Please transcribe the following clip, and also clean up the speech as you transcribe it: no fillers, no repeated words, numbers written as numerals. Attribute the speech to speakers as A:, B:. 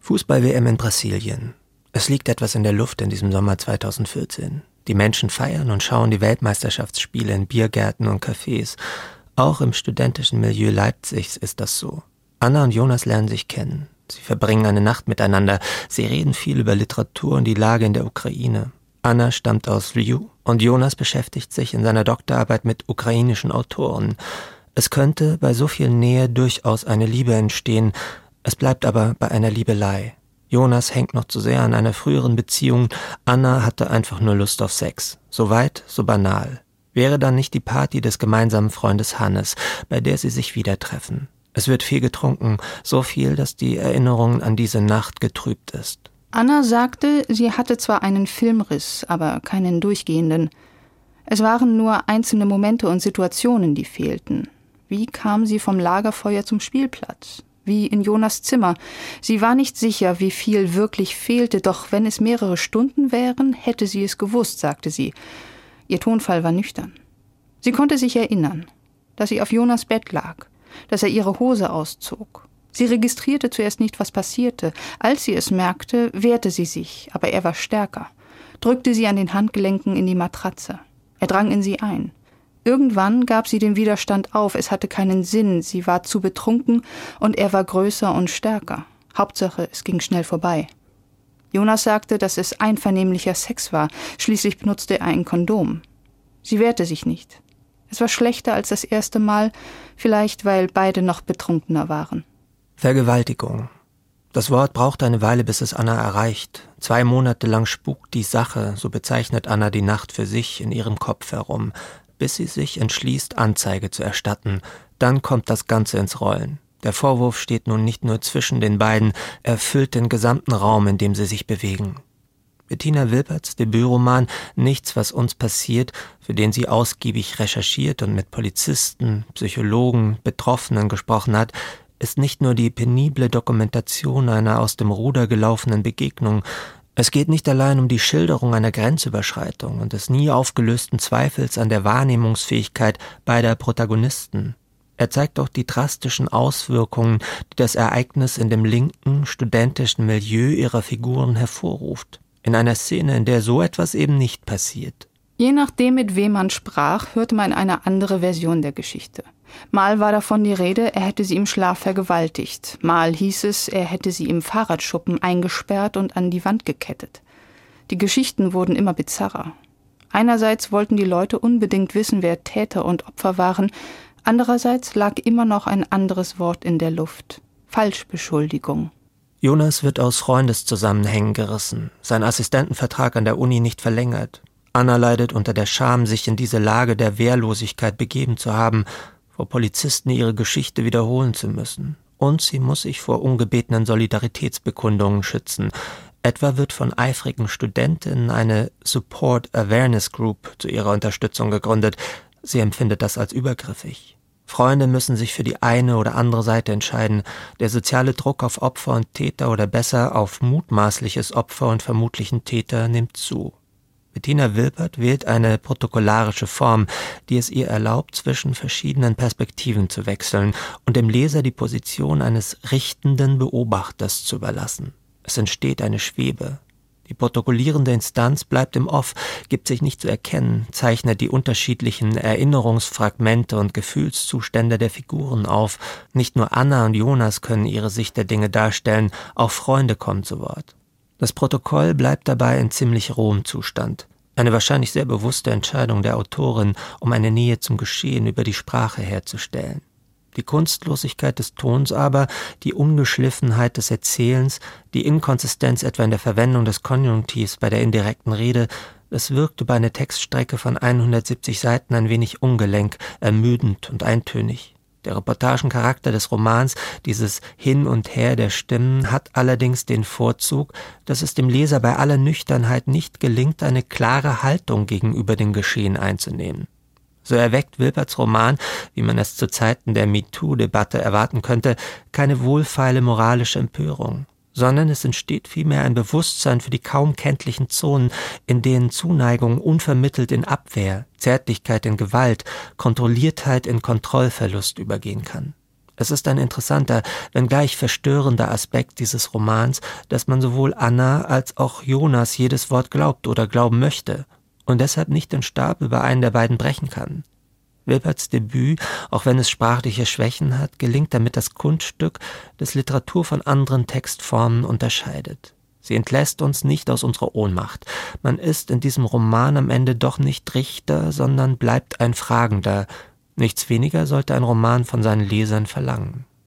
A: Fußball-WM in Brasilien. Es liegt etwas in der Luft in diesem Sommer 2014. Die Menschen feiern und schauen die Weltmeisterschaftsspiele in Biergärten und Cafés. Auch im studentischen Milieu Leipzigs ist das so. Anna und Jonas lernen sich kennen. Sie verbringen eine Nacht miteinander. Sie reden viel über Literatur und die Lage in der Ukraine. Anna stammt aus Lviv und Jonas beschäftigt sich in seiner Doktorarbeit mit ukrainischen Autoren. Es könnte bei so viel Nähe durchaus eine Liebe entstehen. Es bleibt aber bei einer Liebelei. Jonas hängt noch zu sehr an einer früheren Beziehung. Anna hatte einfach nur Lust auf Sex. So weit, so banal. Wäre dann nicht die Party des gemeinsamen Freundes Hannes, bei der sie sich wieder treffen. Es wird viel getrunken, so viel, dass die Erinnerung an diese Nacht getrübt ist.
B: Anna sagte, sie hatte zwar einen Filmriss, aber keinen durchgehenden. Es waren nur einzelne Momente und Situationen, die fehlten. Wie kam sie vom Lagerfeuer zum Spielplatz? Wie in Jonas Zimmer. Sie war nicht sicher, wie viel wirklich fehlte, doch wenn es mehrere Stunden wären, hätte sie es gewusst, sagte sie. Ihr Tonfall war nüchtern. Sie konnte sich erinnern, dass sie auf Jonas Bett lag, dass er ihre Hose auszog. Sie registrierte zuerst nicht, was passierte. Als sie es merkte, wehrte sie sich, aber er war stärker, drückte sie an den Handgelenken in die Matratze. Er drang in sie ein. Irgendwann gab sie den Widerstand auf, es hatte keinen Sinn, sie war zu betrunken und er war größer und stärker. Hauptsache, es ging schnell vorbei. Jonas sagte, dass es einvernehmlicher Sex war, schließlich benutzte er ein Kondom. Sie wehrte sich nicht. Es war schlechter als das erste Mal, vielleicht weil beide noch betrunkener waren.
A: Vergewaltigung. Das Wort braucht eine Weile, bis es Anna erreicht. 2 Monate lang spukt die Sache, so bezeichnet Anna die Nacht für sich, in ihrem Kopf herum, bis sie sich entschließt, Anzeige zu erstatten. Dann kommt das Ganze ins Rollen. Der Vorwurf steht nun nicht nur zwischen den beiden, er füllt den gesamten Raum, in dem sie sich bewegen. Bettina Wilperts Debütroman »Nichts, was uns passiert«, für den sie ausgiebig recherchiert und mit Polizisten, Psychologen, Betroffenen gesprochen hat, ist nicht nur die penible Dokumentation einer aus dem Ruder gelaufenen Begegnung. Es geht nicht allein um die Schilderung einer Grenzüberschreitung und des nie aufgelösten Zweifels an der Wahrnehmungsfähigkeit beider Protagonisten. Er zeigt auch die drastischen Auswirkungen, die das Ereignis in dem linken, studentischen Milieu ihrer Figuren hervorruft. In einer Szene, in der so etwas eben nicht passiert.
B: Je nachdem, mit wem man sprach, hörte man eine andere Version der Geschichte. Mal war davon die Rede, er hätte sie im Schlaf vergewaltigt. Mal hieß es, er hätte sie im Fahrradschuppen eingesperrt und an die Wand gekettet. Die Geschichten wurden immer bizarrer. Einerseits wollten die Leute unbedingt wissen, wer Täter und Opfer waren. Andererseits lag immer noch ein anderes Wort in der Luft. Falschbeschuldigung.
A: Jonas wird aus Freundeszusammenhängen gerissen, sein Assistentenvertrag an der Uni nicht verlängert. Anna leidet unter der Scham, sich in diese Lage der Wehrlosigkeit begeben zu haben, vor Polizisten ihre Geschichte wiederholen zu müssen. Und sie muss sich vor ungebetenen Solidaritätsbekundungen schützen. Etwa wird von eifrigen Studentinnen eine Support Awareness Group zu ihrer Unterstützung gegründet. Sie empfindet das als übergriffig. Freunde müssen sich für die eine oder andere Seite entscheiden. Der soziale Druck auf Opfer und Täter oder besser auf mutmaßliches Opfer und vermutlichen Täter nimmt zu. Bettina Wilpert wählt eine protokollarische Form, die es ihr erlaubt, zwischen verschiedenen Perspektiven zu wechseln und dem Leser die Position eines richtenden Beobachters zu überlassen. Es entsteht eine Schwebe. Die protokollierende Instanz bleibt im Off, gibt sich nicht zu erkennen, zeichnet die unterschiedlichen Erinnerungsfragmente und Gefühlszustände der Figuren auf. Nicht nur Anna und Jonas können ihre Sicht der Dinge darstellen, auch Freunde kommen zu Wort. Das Protokoll bleibt dabei in ziemlich rohem Zustand. Eine wahrscheinlich sehr bewusste Entscheidung der Autorin, um eine Nähe zum Geschehen über die Sprache herzustellen. Die Kunstlosigkeit des Tons aber, die Ungeschliffenheit des Erzählens, die Inkonsistenz etwa in der Verwendung des Konjunktivs bei der indirekten Rede, das wirkt über eine Textstrecke von 170 Seiten ein wenig ungelenk, ermüdend und eintönig. Der Reportagencharakter des Romans, dieses Hin und Her der Stimmen, hat allerdings den Vorzug, dass es dem Leser bei aller Nüchternheit nicht gelingt, eine klare Haltung gegenüber dem Geschehen einzunehmen. So erweckt Wilperts Roman, wie man es zu Zeiten der MeToo-Debatte erwarten könnte, keine wohlfeile moralische Empörung, sondern es entsteht vielmehr ein Bewusstsein für die kaum kenntlichen Zonen, in denen Zuneigung unvermittelt in Abwehr, Zärtlichkeit in Gewalt, Kontrolliertheit in Kontrollverlust übergehen kann. Es ist ein interessanter, wenngleich verstörender Aspekt dieses Romans, dass man sowohl Anna als auch Jonas jedes Wort glaubt oder glauben möchte und deshalb nicht den Stab über einen der beiden brechen kann. Wilperts Debüt, auch wenn es sprachliche Schwächen hat, gelingt damit das Kunststück, das Literatur von anderen Textformen unterscheidet. Sie entlässt uns nicht aus unserer Ohnmacht. Man ist in diesem Roman am Ende doch nicht Richter, sondern bleibt ein Fragender. Nichts weniger sollte ein Roman von seinen Lesern verlangen.